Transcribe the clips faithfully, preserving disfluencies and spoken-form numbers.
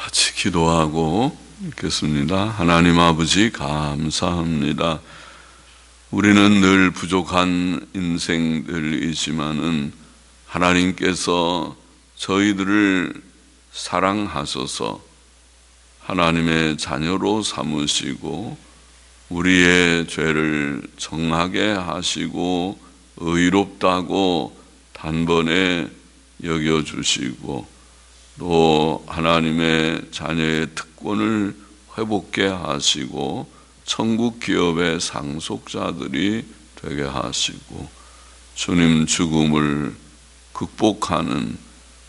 같이 기도하고 있겠습니다. 하나님 아버지 감사합니다. 우리는 늘 부족한 인생들이지만은 하나님께서 저희들을 사랑하셔서 하나님의 자녀로 삼으시고 우리의 죄를 정하게 하시고 의롭다고 단번에 여겨주시고 또 하나님의 자녀의 특권을 회복케 하시고 천국 기업의 상속자들이 되게 하시고 주님 죽음을 극복하는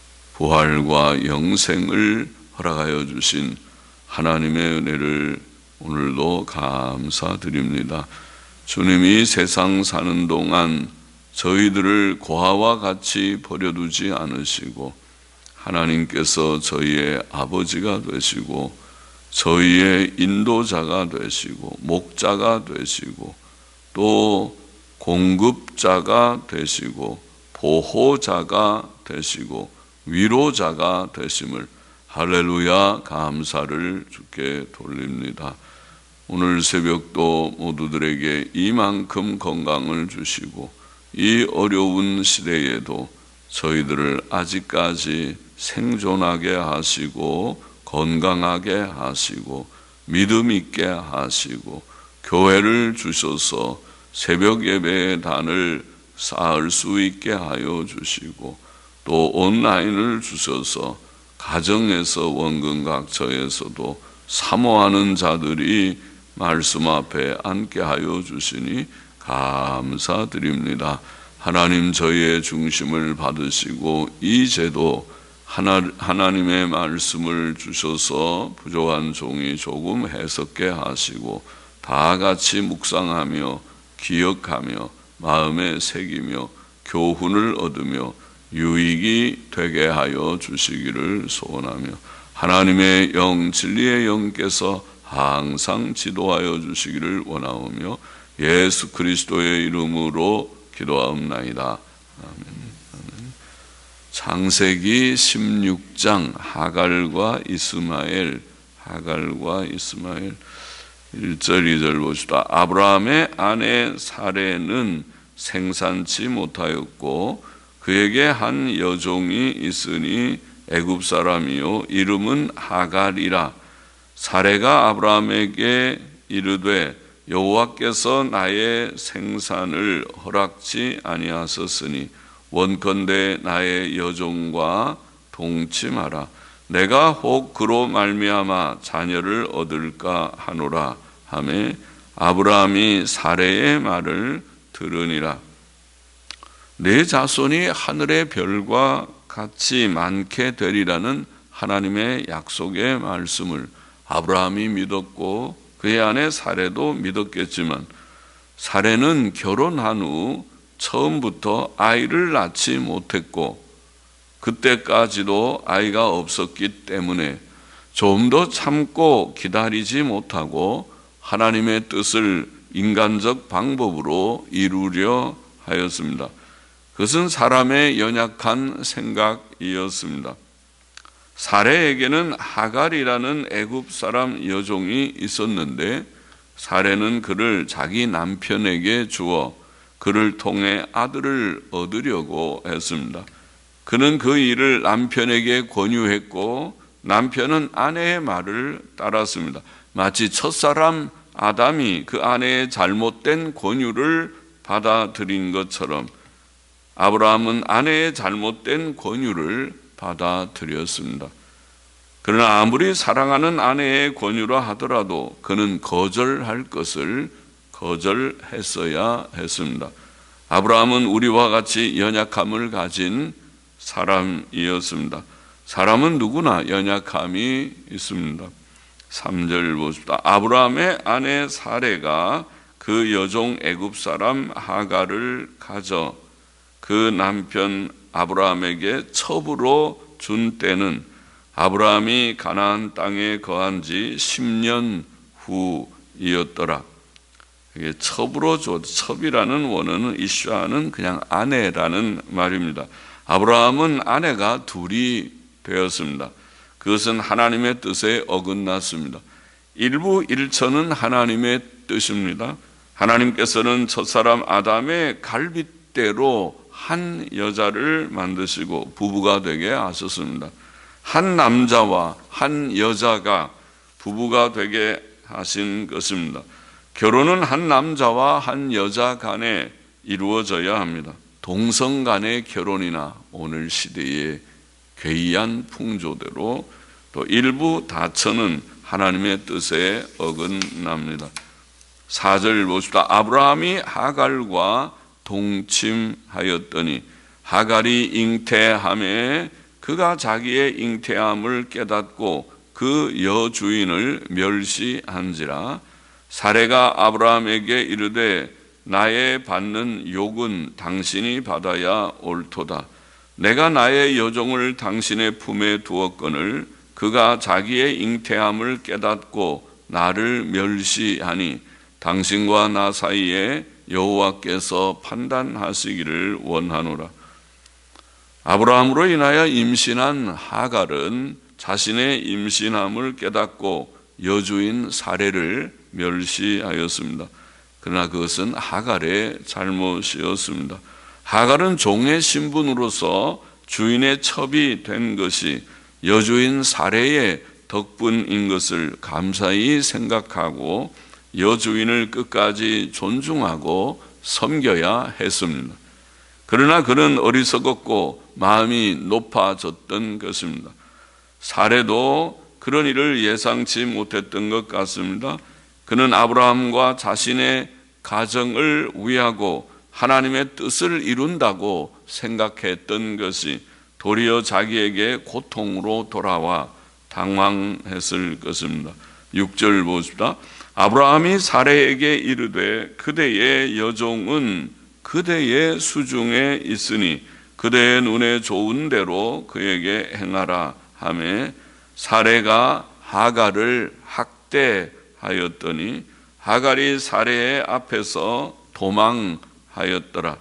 부활과 영생을 허락하여 주신 하나님의 은혜를 오늘도 감사드립니다. 주님이 세상 사는 동안 저희들을 고아와 같이 버려두지 않으시고 하나님께서 저희의 아버지가 되시고 저희의 인도자가 되시고 목자가 되시고 또 공급자가 되시고 보호자가 되시고 위로자가 되심을 할렐루야 감사를 주께 돌립니다. 오늘 새벽도 모두들에게 이만큼 건강을 주시고 이 어려운 시대에도 저희들을 아직까지 생존하게 하시고 건강하게 하시고 믿음 있게 하시고 교회를 주셔서 새벽 예배의 단을 쌓을 수 있게 하여 주시고 또 온라인을 주셔서 가정에서 원근각처에서도 사모하는 자들이 말씀 앞에 앉게 하여 주시니 감사드립니다. 하나님 저희의 중심을 받으시고 이제도 하나, 하나님의 말씀을 주셔서 부족한 종이 조금 해석게 하시고 다 같이 묵상하며 기억하며 마음에 새기며 교훈을 얻으며 유익이 되게 하여 주시기를 소원하며 하나님의 영 진리의 영께서 항상 지도하여 주시기를 원하오며 예수 그리스도의 이름으로 기도하옵나이다. 아멘. 아멘. 창세기 십육 장 하갈과 이스마엘 하갈과 이스마엘 일 절 이 절 보시다. 아브라함의 아내 사레는 생산치 못하였고 그에게 한 여종이 있으니 애굽 사람이요 이름은 하갈이라. 사레가 아브라함에게 이르되 여호와께서 나의 생산을 허락지 아니하셨으니 원컨대 나의 여종과 동침하라. 내가 혹 그로 말미암아 자녀를 얻을까 하노라 하매 아브라함이 사레의 말을 들으니라. 내 자손이 하늘의 별과 같이 많게 되리라는 하나님의 약속의 말씀을 아브라함이 믿었고 그의 아내 사레도 믿었겠지만 사레는 결혼한 후 처음부터 아이를 낳지 못했고 그때까지도 아이가 없었기 때문에 좀 더 참고 기다리지 못하고 하나님의 뜻을 인간적 방법으로 이루려 하였습니다. 그것은 사람의 연약한 생각이었습니다. 사레에게는 하갈이라는 애굽 사람 여종이 있었는데 사레는 그를 자기 남편에게 주어 그를 통해 아들을 얻으려고 했습니다. 그는 그 일을 남편에게 권유했고 남편은 아내의 말을 따랐습니다. 마치 첫사람 아담이 그 아내의 잘못된 권유를 받아들인 것처럼 아브라함은 아내의 잘못된 권유를 받아들였습니다. 그러나 아무리 사랑하는 아내의 권유라 하더라도 그는 거절할 것을 거절했어야 했습니다. 아브라함은 우리와 같이 연약함을 가진 사람이었습니다. 사람은 누구나 연약함이 있습니다. 삼 절 보십시다. 아브라함의 아내 사레가 그 여종 애굽 사람 하갈을 가져 그 남편 아브라함에게 첩으로 준 때는 아브라함이 가나안 땅에 거한 지 십 년 후이었더라. 이게 첩으로 줘. 첩이라는 원어는 이슈아는 그냥 아내라는 말입니다. 아브라함은 아내가 둘이 되었습니다. 그 그것은 하나님의 뜻에 어긋났습니다. 일부 일처는 하나님의 뜻입니다. 하나님께서는 첫사람 아담의 갈빗대로 한 여자를 만드시고 부부가 되게 하셨습니다. 한 남자와 한 여자가 부부가 되게 하신 것입니다. 결혼은 한 남자와 한 여자 간에 이루어져야 합니다. 동성 간의 결혼이나 오늘 시대의 괴이한 풍조대로 또 일부 다처는 하나님의 뜻에 어긋납니다. 사 절 보십시다. 아브라함이 하갈과 동침하였더니 하갈이 잉태함에 그가 자기의 잉태함을 깨닫고 그 여주인을 멸시한지라. 사레가 아브라함에게 이르되 나의 받는 욕은 당신이 받아야 옳도다. 내가 나의 여종을 당신의 품에 두었거늘 그가 자기의 잉태함을 깨닫고 나를 멸시하니 당신과 나 사이에 여호와께서 판단하시기를 원하노라. 아브라함으로 인하여 임신한 하갈은 자신의 임신함을 깨닫고 여주인 사레를 멸시하였습니다. 그러나 그것은 하갈의 잘못이었습니다. 하갈은 종의 신분으로서 주인의 첩이 된 것이 여주인 사레의 덕분인 것을 감사히 생각하고 여주인을 끝까지 존중하고 섬겨야 했습니다. 그러나 그는 어리석었고 마음이 높아졌던 것입니다. 사레도 그런 일을 예상치 못했던 것 같습니다. 그는 아브라함과 자신의 가정을 위하고 하나님의 뜻을 이룬다고 생각했던 것이 도리어 자기에게 고통으로 돌아와 당황했을 것입니다. 육 절 보십시다. 아브라함이 사레에게 이르되 그대의 여종은 그대의 수중에 있으니 그대의 눈에 좋은 대로 그에게 행하라 하매 사레가 하갈을 학대하였더니 하갈이 사레의 앞에서 도망하였더라.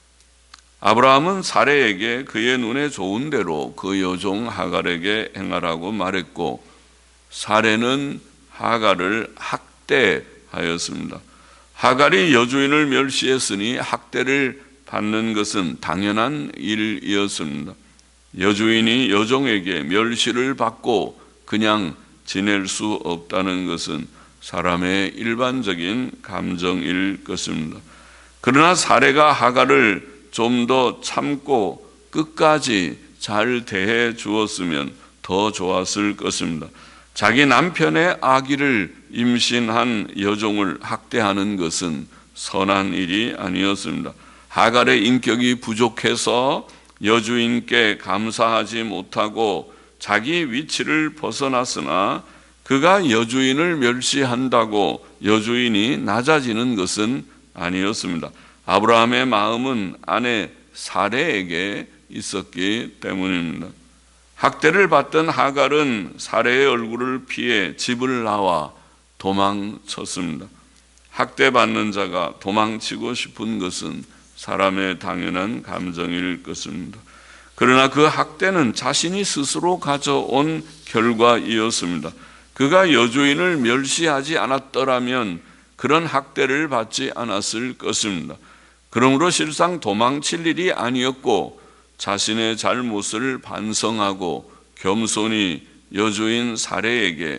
아브라함은 사레에게 그의 눈에 좋은 대로 그 여종 하갈에게 행하라고 말했고 사레는 하갈을 학대하였습니다. 하갈이 여주인을 멸시했으니 학대를 받는 것은 당연한 일이었습니다. 여주인이 여종에게 멸시를 받고 그냥 지낼 수 없다는 것은 사람의 일반적인 감정일 것입니다. 그러나 사레가 하갈을 좀 더 참고 끝까지 잘 대해 주었으면 더 좋았을 것입니다. 자기 남편의 아기를 임신한 여종을 학대하는 것은 선한 일이 아니었습니다. 하갈의 인격이 부족해서 여주인께 감사하지 못하고 자기 위치를 벗어났으나 그가 여주인을 멸시한다고 여주인이 낮아지는 것은 아니었습니다. 아브라함의 마음은 아내 사레에게 있었기 때문입니다. 학대를 받던 하갈은 사레의 얼굴을 피해 집을 나와 도망쳤습니다. 학대받는 자가 도망치고 싶은 것은 사람의 당연한 감정일 것입니다. 그러나 그 학대는 자신이 스스로 가져온 결과이었습니다. 그가 여주인을 멸시하지 않았더라면 그런 학대를 받지 않았을 것입니다. 그러므로 실상 도망칠 일이 아니었고 자신의 잘못을 반성하고 겸손히 여주인 사레에게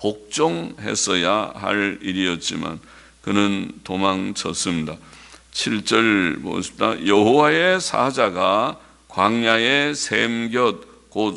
복종했어야 할 일이었지만 그는 도망쳤습니다. 칠 절 보십시다. 여호와의 사자가 광야의 샘곁 곧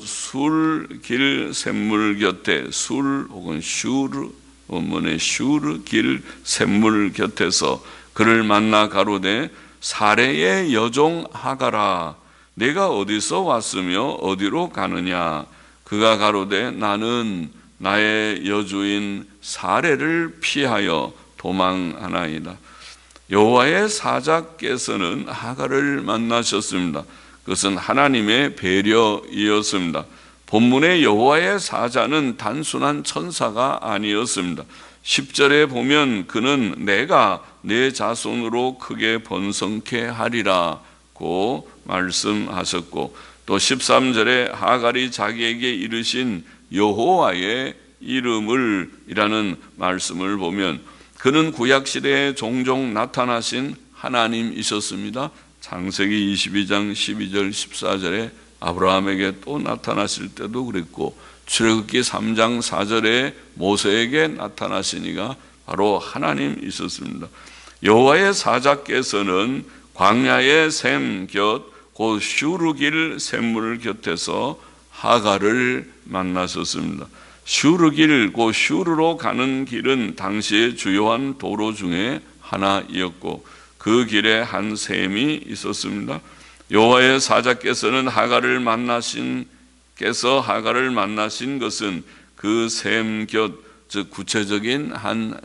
술길 샘물 곁에 술 혹은 슈르 원문의 슈르 길 샘물 곁에서 그를 만나 가로되 사레의 여종 하갈아 내가 어디서 왔으며 어디로 가느냐. 그가 가로되 나는 나의 여주인 사레를 피하여 도망하나이다. 여호와의 사자께서는 하갈을 만나셨습니다. 그것은 하나님의 배려이었습니다. 본문의 여호와의 사자는 단순한 천사가 아니었습니다. 십 절에 보면 그는 내가 내 자손으로 크게 번성케 하리라고 말씀하셨고 또 십삼 절에 하갈이 자기에게 이르신 여호와의 이름을 이라는 말씀을 보면 그는 구약시대에 종종 나타나신 하나님이셨습니다. 창세기 이십이 장 십이 절 십사 절에 아브라함에게 또 나타나실 때도 그랬고, 출애굽기 삼 장 사 절에 모세에게 나타나신 이가 바로 하나님이셨습니다. 여호와의 사자께서는 광야의 샘 곁 곧 슈르길 샘물 곁에서 하갈을 만나셨습니다. 슈르길 곧 슈르로 가는 길은 당시의 주요한 도로 중에 하나이었고 그 길에 한 샘이 있었습니다. 여호와의 사자께서는 하갈을 만나신 께서 하갈을 만나신 것은 그 샘 곁, 즉 구체적인 한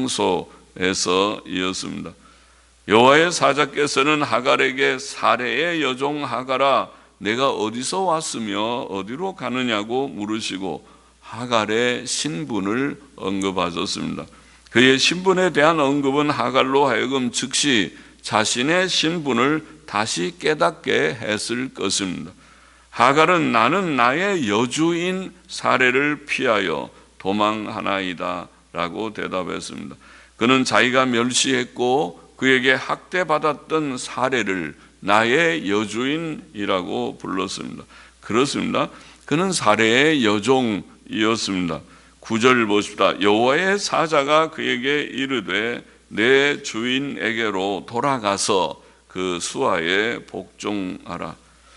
장소에서이었습니다. 여호와의 사자께서는 하갈에게 사레의 여종 하갈아 내가 어디서 왔으며 어디로 가느냐고 물으시고 하갈의 신분을 언급하셨습니다. 그의 신분에 대한 언급은 하갈로 하여금 즉시 자신의 신분을 다시 깨닫게 했을 것입니다. 하갈은 나는 나의 여주인 사레를 피하여 도망하나이다 라고 대답했습니다. 그는 자기가 멸시했고 그에게 학대받았던 사레를 나의 여주인이라고 불렀습니다. 그렇습니다. 그는 사레의 여종이었습니다. 구 절 보십시다. 여호와의 사자가 그에게 이르되 내 주인에게로 돌아가서 그 수하에 복종하라.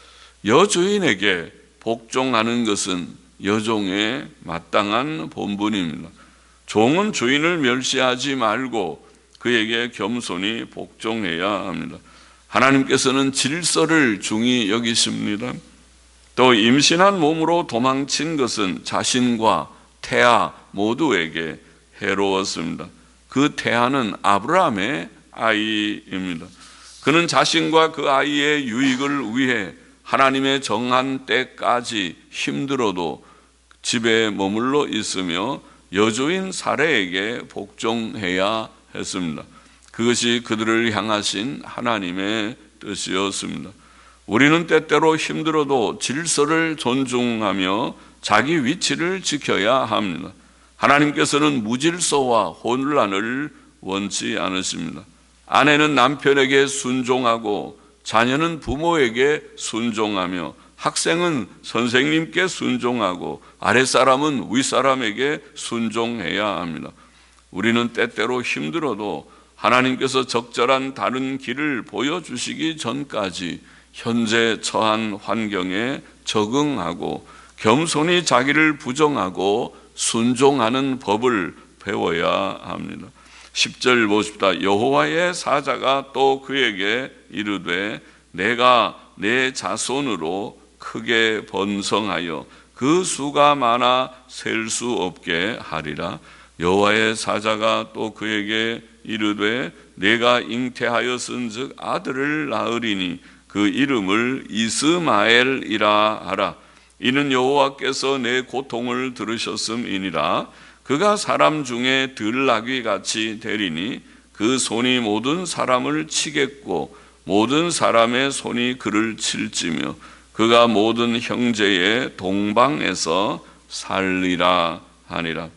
여주인에게 복종하는 것은 여종의 마땅한 본분입니다. 종은 주인을 멸시하지 말고 그에게 겸손히 복종해야 합니다. 하나님께서는 질서를 중히 여기십니다. 또 임신한 몸으로 도망친 것은 자신과 태아 모두에게 해로웠습니다. 그 태아는 아브라함의 아이입니다. 그는 자신과 그 아이의 유익을 위해 하나님의 정한 때까지 힘들어도 집에 머물러 있으며 여주인 사레에게 복종해야 했습니다. 그것이 그들을 향하신 하나님의 뜻이었습니다. 우리는 때때로 힘들어도 질서를 존중하며 자기 위치를 지켜야 합니다. 하나님께서는 무질서와 혼란을 원치 않으십니다. 아내는 남편에게 순종하고 자녀는 부모에게 순종하며 학생은 선생님께 순종하고 아랫사람은 윗사람에게 순종해야 합니다. 우리는 때때로 힘들어도 하나님께서 적절한 다른 길을 보여주시기 전까지 현재 처한 환경에 적응하고 겸손히 자기를 부정하고 순종하는 법을 배워야 합니다. 십 절 보십시다. 여호와의 사자가 또 그에게 이르되 내가 내 자손으로 크게 번성하여 그 수가 많아 셀 수 없게 하리라. 여호와의 사자가 또 그에게 이르되 내가 잉태하였은즉 아들을 낳으리니 그 이름을 이스마엘이라 하라. 이는 여호와께서 내 고통을 들으셨음이니라. 그가 사람 중에 들나귀 같이 되리니 그 손이 모든 사람을 치겠고 모든 사람의 손이 그를 칠지며 그가 모든 형제의 동방에서 살리라 하니라.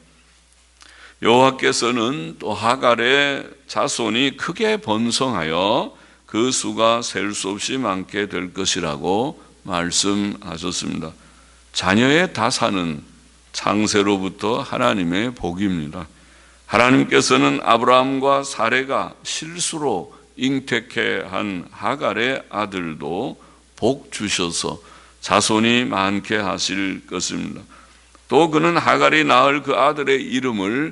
여호와께서는 또 하갈의 자손이 크게 번성하여 그 수가 셀 수 없이 많게 될 것이라고 말씀하셨습니다. 자녀의 다사는 창세로부터 하나님의 복입니다. 하나님께서는 아브라함과 사레가 실수로 잉태케 한 하갈의 아들도 복 주셔서 자손이 많게 하실 것입니다. 또 그는 하갈이 낳을 그 아들의 이름을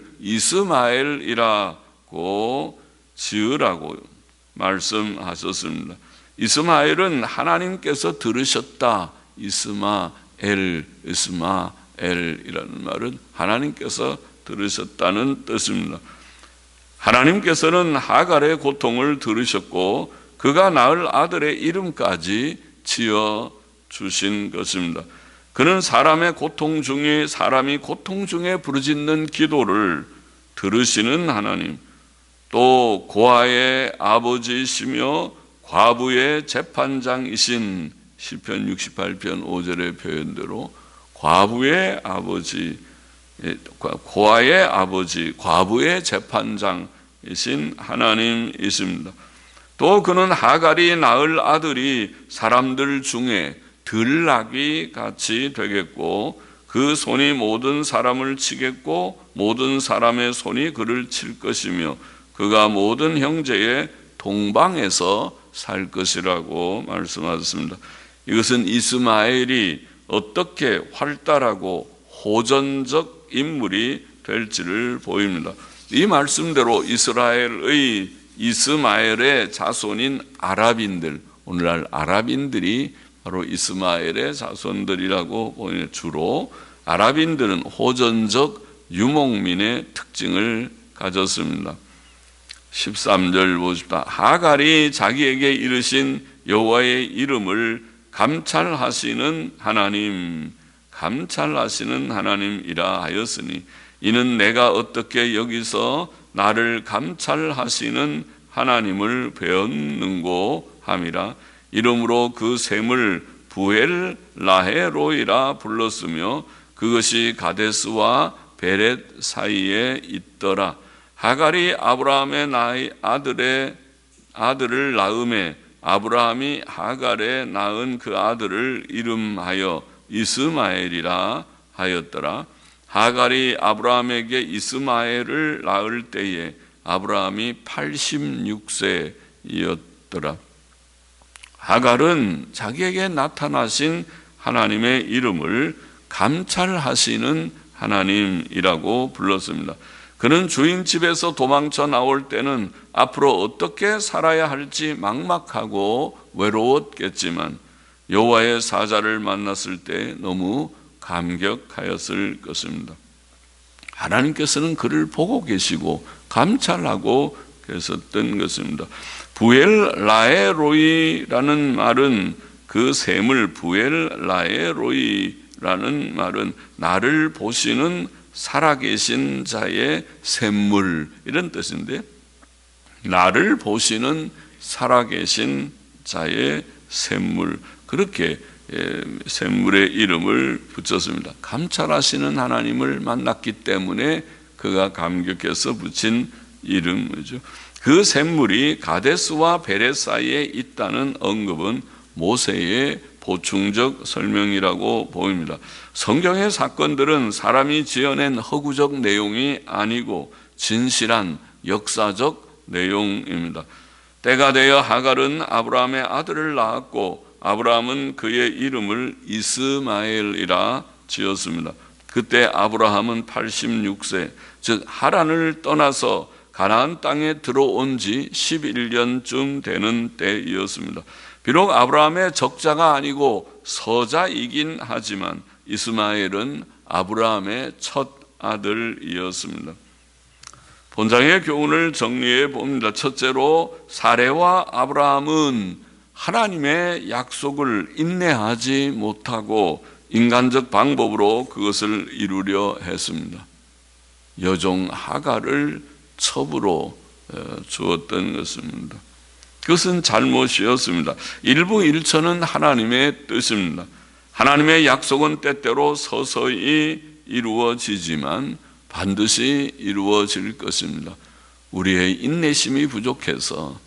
이스마엘이라고 지으라고 말씀하셨습니다. 이스마엘은 하나님께서 들으셨다. 이스마엘, 이스마엘이라는 말은 하나님께서 들으셨다는 뜻입니다. 하나님께서는 하갈의 고통을 들으셨고 그가 낳을 아들의 이름까지 지어 주신 것입니다. 그는 사람의 고통 중에 사람이 고통 중에 부르짖는 기도를 들으시는 하나님, 또 고아의 아버지이시며 과부의 재판장이신 시편 육십팔 편 오 절의 표현대로 과부의 아버지, 고아의 아버지, 과부의 재판장이신 하나님이십니다. 또 그는 하갈이 낳을 아들이 사람들 중에 들나귀 같이 되겠고 그 손이 모든 사람을 치겠고 모든 사람의 손이 그를 칠 것이며 그가 모든 형제의 동방에서 살 것이라고 말씀하셨습니다. 이것은 이스마엘이 어떻게 활달하고 호전적 인물이 될지를 보입니다. 이 말씀대로 이스라엘의 이스마엘의 자손인 아랍인들, 오늘날 아랍인들이 바로 이스마엘의 자손들이라고 보이는, 주로 아랍인들은 호전적 유목민의 특징을 가졌습니다. 십삼 절 보십시다. 하갈이 자기에게 이르신 여호와의 이름을 감찰하시는 하나님, 감찰하시는 하나님이라 하였으니 이는 내가 어떻게 여기서 나를 감찰하시는 하나님을 배웠는고 함이라. 이름으로 그 샘을 부엘 라헤로이라 불렀으며 그것이 가데스와 베렛 사이에 있더라. 하갈이 아브라함의 나이 아들의 아들을 낳음에 아브라함이 하갈에 낳은 그 아들을 이름하여 이스마엘이라 하였더라. 하갈이 아브라함에게 이스마엘을 낳을 때에 아브라함이 팔십육 세였더라. 하갈은 자기에게 나타나신 하나님의 이름을 감찰하시는 하나님이라고 불렀습니다. 그는 주인 집에서 도망쳐 나올 때는 앞으로 어떻게 살아야 할지 막막하고 외로웠겠지만 여호와의 사자를 만났을 때 너무 감격하였을 것입니다. 하나님께서는 그를 보고 계시고 감찰하고 계셨던 것입니다. 부엘 라헤로이라는 말은 그 샘을 부엘 라헤로이라는 말은 나를 보시는 살아계신 자의 샘물 이런 뜻인데, 나를 보시는 살아계신 자의 샘물, 그렇게 샘물의 이름을 붙였습니다. 감찰하시는 하나님을 만났기 때문에 그가 감격해서 붙인 이름이죠. 그 샘물이 가데스와 베렛 사이에 있다는 언급은 모세의 보충적 설명이라고 보입니다. 성경의 사건들은 사람이 지어낸 허구적 내용이 아니고 진실한 역사적 내용입니다. 때가 되어 하갈은 아브라함의 아들을 낳았고 아브라함은 그의 이름을 이스마엘이라 지었습니다. 그때 아브라함은 팔십육 세, 즉 하란을 떠나서 가나안 땅에 들어온 지 십일 년쯤 되는 때이었습니다. 비록 아브라함의 적자가 아니고 서자이긴 하지만 이스마엘은 아브라함의 첫 아들이었습니다. 본장의 교훈을 정리해 봅니다. 첫째로 사레와 아브라함은 하나님의 약속을 인내하지 못하고 인간적 방법으로 그것을 이루려 했습니다. 여종 하갈을 첩으로 주었던 것입니다. 그것은 잘못이었습니다. 일부일처는 하나님의 뜻입니다. 하나님의 약속은 때때로 서서히 이루어지지만 반드시 이루어질 것입니다. 우리의 인내심이 부족해서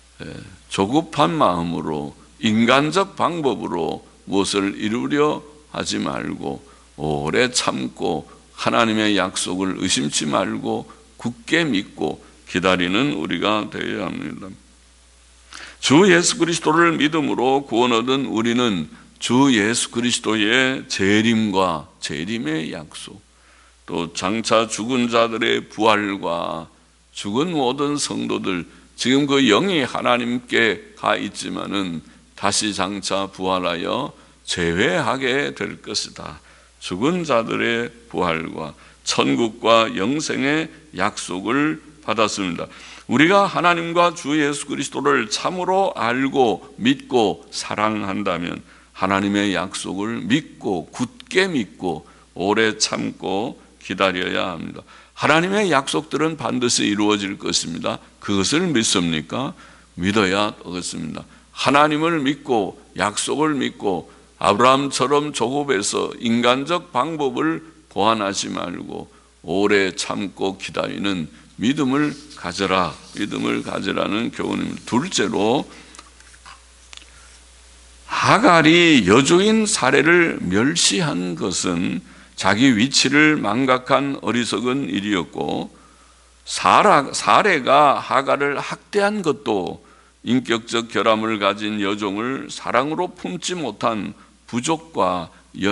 조급한 마음으로 인간적 방법으로 무엇을 이루려 하지 말고 오래 참고 하나님의 약속을 의심치 말고 굳게 믿고 기다리는 우리가 되어야 합니다. 주 예수 그리스도를 믿음으로 구원 얻은 우리는 주 예수 그리스도의 재림과 재림의 약속, 또 장차 죽은 자들의 부활과 죽은 모든 성도들, 지금 그 영이 하나님께 가 있지만은 다시 장차 부활하여 재회하게 될 것이다. 죽은 자들의 부활과 천국과 영생의 약속을 받았습니다. 우리가 하나님과 주 예수 그리스도를 참으로 알고 믿고 사랑한다면 하나님의 약속을 믿고 굳게 믿고 오래 참고 기다려야 합니다. 하나님의 약속들은 반드시 이루어질 것입니다. 그것을 믿습니까? 믿어야 되겠습니다. 하나님을 믿고 약속을 믿고 아브라함처럼 조급해서 인간적 방법을 고안하지 말고 오래 참고 기다리는 믿음을 가져라. 믿음을 가져라는 교훈입니다. 둘째로, 하갈이 여주인 사례를 멸시한 것은 자기 위치를 망각한 어리석은 일이었고, 사라, 사례가 하갈을 학대한 것도 인격적 결함을 가진 여종을 사랑으로 품지 못한 부족과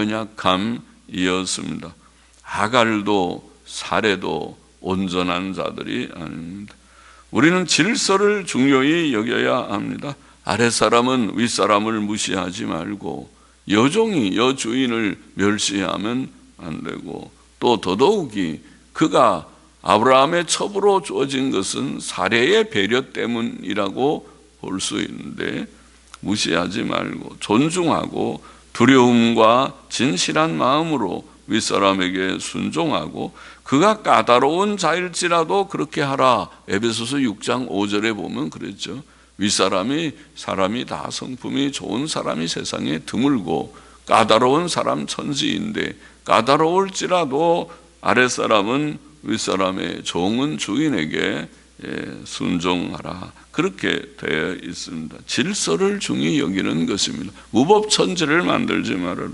연약함이었습니다. 하갈도 사례도 온전한 자들이 아닙니다. 우리는 질서를 중요히 여겨야 합니다. 아랫사람은 윗사람을 무시하지 말고 여종이 여주인을 멸시하면 안 되고, 또 더더욱이 그가 아브라함의 첩으로 주어진 것은 사례의 배려 때문이라고 볼 수 있는데, 무시하지 말고 존중하고 두려움과 진실한 마음으로 윗사람에게 순종하고, 그가 까다로운 자일지라도 그렇게 하라. 에베소서 육 장 오 절에 보면 그랬죠. 윗사람이 사람이 다 성품이 좋은 사람이 세상에 드물고 까다로운 사람 천지인데, 까다로울지라도 아랫사람은 윗사람의 종은 주인에게 순종하라. 그렇게 되어 있습니다. 질서를 중히 여기는 것입니다. 무법천지를 만들지 말아라.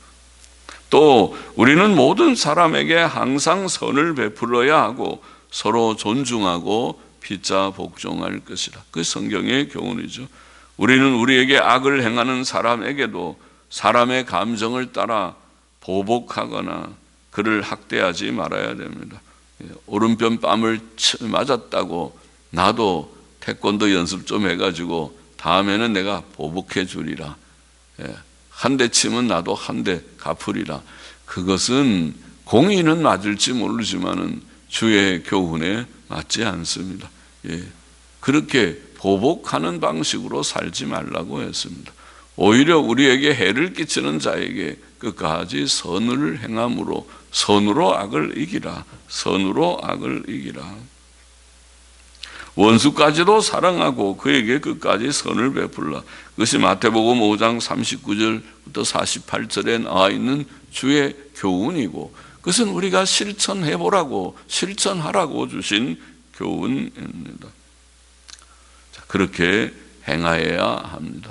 또 우리는 모든 사람에게 항상 선을 베풀어야 하고 서로 존중하고 피자 복종할 것이라. 그 성경의 교훈이죠. 우리는 우리에게 악을 행하는 사람에게도 사람의 감정을 따라 보복하거나 그를 학대하지 말아야 됩니다. 오른편 뺨을 맞았다고 나도 태권도 연습 좀 해가지고 다음에는 내가 보복해 주리라. 한 대 치면 나도 한 대 갚으리라. 그것은 공의는 맞을지 모르지만은 주의 교훈에 맞지 않습니다. 예. 그렇게 보복하는 방식으로 살지 말라고 했습니다. 오히려 우리에게 해를 끼치는 자에게 끝까지 선을 행함으로 선으로 악을 이기라. 선으로 악을 이기라. 원수까지도 사랑하고 그에게 끝까지 선을 베풀라. 그것이 마태복음 오 장 삼십구 절부터 사십팔 절에 나와 있는 주의 교훈이고, 그것은 우리가 실천해보라고 실천하라고 주신 교훈입니다. 그렇게 행하여야 합니다.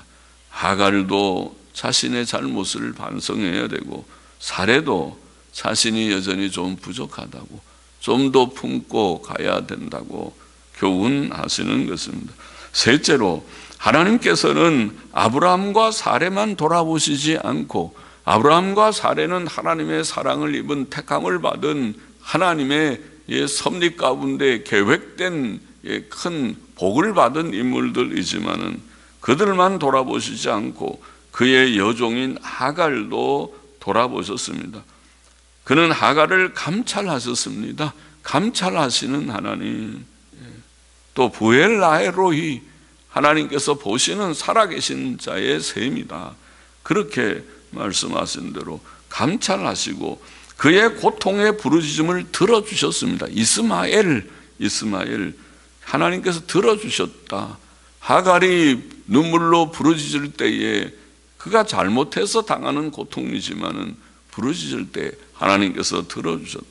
하갈도 자신의 잘못을 반성해야 되고, 사례도 자신이 여전히 좀 부족하다고, 좀 더 품고 가야 된다고 교훈하시는 것입니다. 셋째로, 하나님께서는 아브라함과 사례만 돌아보시지 않고, 아브라함과 사례는 하나님의 사랑을 입은 택함을 받은 하나님의 섭리 가운데 계획된 큰 복을 받은 인물들이지만은 그들만 돌아보시지 않고 그의 여종인 하갈도 돌아보셨습니다. 그는 하갈을 감찰하셨습니다. 감찰하시는 하나님. 또 부엘라헬로히, 하나님께서 보시는 살아계신 자의 셈이다. 그렇게 말씀하신 대로 감찰하시고 그의 고통의 부르짖음을 들어주셨습니다. 이스마엘, 이스마엘, 하나님께서 들어주셨다. 하갈이 눈물로 부르짖을 때에 그가 잘못해서 당하는 고통이지만은 부르짖을 때 하나님께서 들어주셨다.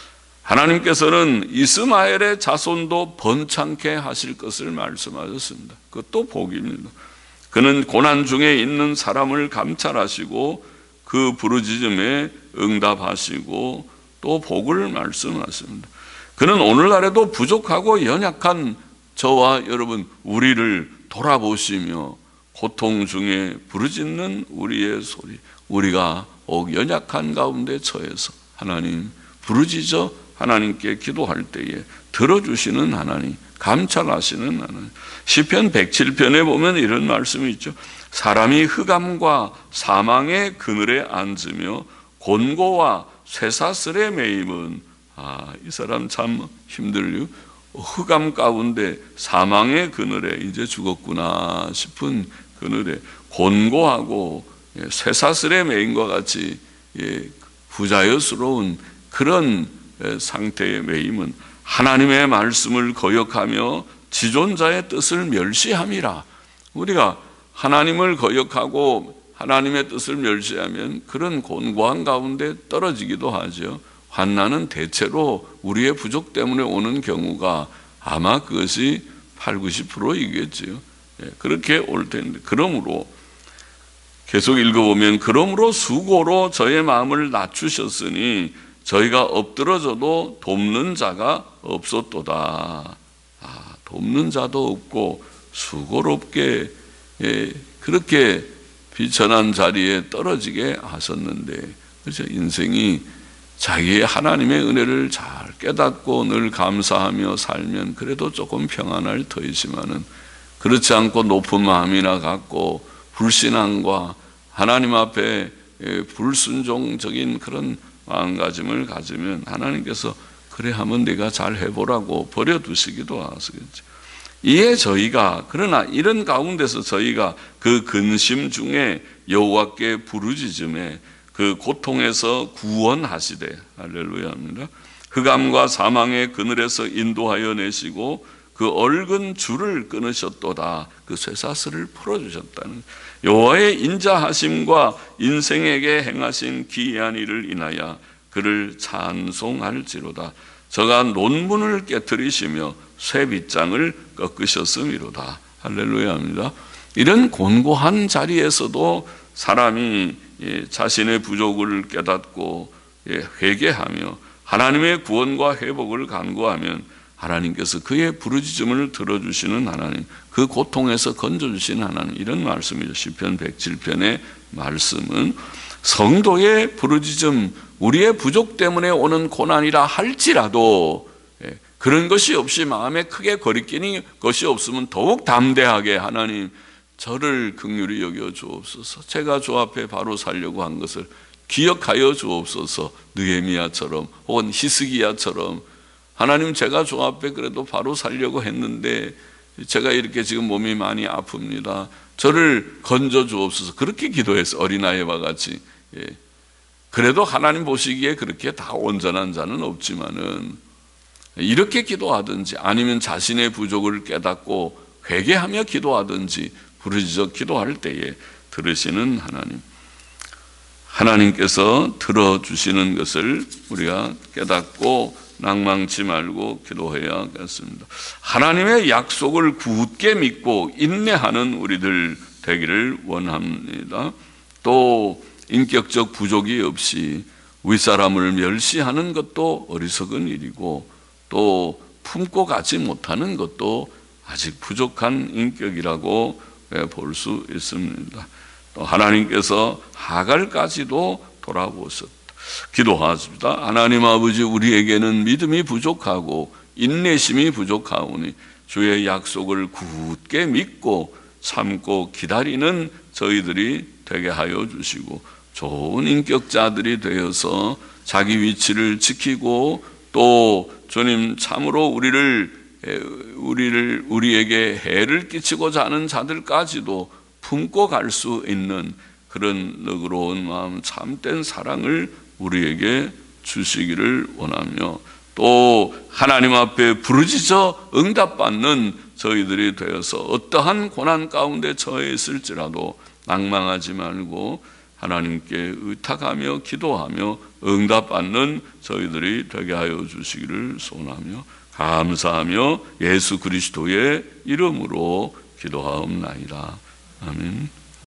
하나님께서는 이스마엘의 자손도 번창케 하실 것을 말씀하셨습니다. 그것도 복입니다. 그는 고난 중에 있는 사람을 감찰하시고 그 부르짖음에 응답하시고 또 복을 말씀하십니다. 그는 오늘날에도 부족하고 연약한 저와 여러분 우리를 돌아보시며 고통 중에 부르짖는 우리의 소리, 우리가 옥 연약한 가운데 처해서 하나님 부르짖어 하나님께 기도할 때에 들어주시는 하나님, 감찰하시는 하나님. 시편 백칠 편에 보면 이런 말씀이 있죠. 사람이 흑암과 사망의 그늘에 앉으며 곤고와 쇠사슬에 매임은, 아, 이 사람 참 힘들요. 흑암 가운데 사망의 그늘에 이제 죽었구나 싶은 그늘에 곤고하고 쇠사슬에 매임과 같이 부자연스러운 그런 상태의 매임은 하나님의 말씀을 거역하며 지존자의 뜻을 멸시함이라. 우리가 하나님을 거역하고 하나님의 뜻을 멸시하면 그런 곤고한 가운데 떨어지기도 하죠. 환난은 대체로 우리의 부족 때문에 오는 경우가 아마 그것이 팔, 구십 퍼센트이겠지요. 그렇게 올 텐데, 그러므로 계속 읽어보면 그러므로 수고로 저의 마음을 낮추셨으니 저희가 엎드러져도 돕는 자가 없었도다. 아, 돕는 자도 없고 수고롭게 예, 그렇게 비천한 자리에 떨어지게 하셨는데, 그래서 인생이 자기의 하나님의 은혜를 잘 깨닫고 늘 감사하며 살면 그래도 조금 평안할 터이지만은, 그렇지 않고 높은 마음이나 갖고 불신앙과 하나님 앞에 불순종적인 그런 마음가짐을 가지면 하나님께서 그래 하면 네가 잘 해보라고 버려두시기도 하시겠죠. 이에 저희가, 그러나 이런 가운데서 저희가 그 근심 중에 여호와께 부르짖음에 그 고통에서 구원하시되, 할렐루야입니다. 흑암과 사망의 그늘에서 인도하여 내시고 그 얽은 줄을 끊으셨도다. 그 쇠사슬을 풀어주셨다는, 여호와의 인자하심과 인생에게 행하신 기이한 일을 인하여 그를 찬송할지로다. 저가 논문을 깨뜨리시며 쇠빗장을 꺾으셨음이로다. 할렐루야입니다. 이런 곤고한 자리에서도 사람이 자신의 부족을 깨닫고 회개하며 하나님의 구원과 회복을 간구하면 하나님께서 그의 부르짖음을 들어주시는 하나님, 그 고통에서 건져주시는 하나님, 이런 말씀이죠. 시편 백칠 편의 말씀은 성도의 부르짖음, 우리의 부족 때문에 오는 고난이라 할지라도 그런 것이 없이 마음에 크게 거리끼는 것이 없으면 더욱 담대하게 하나님 저를 긍휼히 여겨 주옵소서, 제가 주 앞에 바로 살려고 한 것을 기억하여 주옵소서, 느헤미야처럼 혹은 히스기야처럼 하나님 제가 주 앞에 그래도 바로 살려고 했는데 제가 이렇게 지금 몸이 많이 아픕니다, 저를 건져 주옵소서, 그렇게 기도해서 어린아이와 같이. 예. 그래도 하나님 보시기에 그렇게 다 온전한 자는 없지만은 이렇게 기도하든지 아니면 자신의 부족을 깨닫고 회개하며 기도하든지 부르짖어 기도할 때에 들으시는 하나님, 하나님께서 들어주시는 것을 우리가 깨닫고 낭망치 말고 기도해야겠습니다. 하나님의 약속을 굳게 믿고 인내하는 우리들 되기를 원합니다. 또 인격적 부족이 없이 윗사람을 멸시하는 것도 어리석은 일이고, 또 품고 가지 못하는 것도 아직 부족한 인격이라고 볼 수 있습니다. 또 하나님께서 하갈까지도 돌아보셨다. 기도하십니다. 하나님 아버지, 우리에게는 믿음이 부족하고 인내심이 부족하오니 주의 약속을 굳게 믿고 참고 기다리는 저희들이 되게 하여 주시고, 좋은 인격자들이 되어서 자기 위치를 지키고, 또 주님 참으로 우리를 우리를 우리에게 해를 끼치고자 하는 자들까지도 품고 갈 수 있는 그런 너그러운 마음, 참된 사랑을 우리에게 주시기를 원하며, 또 하나님 앞에 부르짖어 응답받는 저희들이 되어서 어떠한 고난 가운데 처해 있을지라도 낭망하지 말고 하나님께 의탁하며 기도하며 응답받는 저희들이 되게 하여 주시기를 소원하며 감사하며 예수 그리스도의 이름으로 기도하옵나이다. 아멘.